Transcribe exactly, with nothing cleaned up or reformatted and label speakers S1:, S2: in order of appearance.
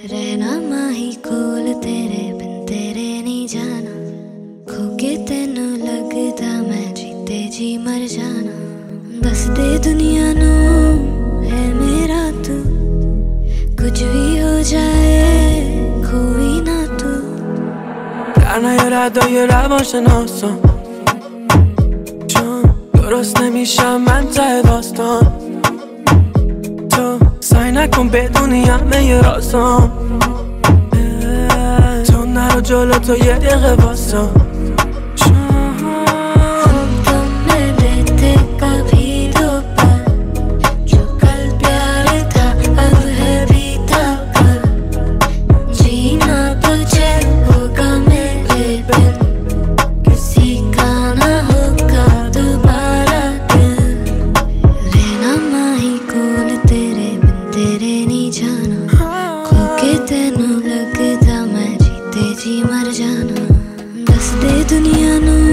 S1: रहना माही कोल तेरे बिन तेरे नहीं जाना, खो के तेनू लगदा मैं जीते जी मर जाना। दस दे दुनिया नू है मेरा तू, कुछ भी हो जाए खोई ना तू।
S2: در نیارد روانشناسان چون درست نمیشم من ته داستان. تو سعی نکن بدونی همه رازام، تو نرو جلو تو یه دقیقه واسا.
S1: तेनू लगदा मैं जीते जी मर जाना। दस दे दुनिया नू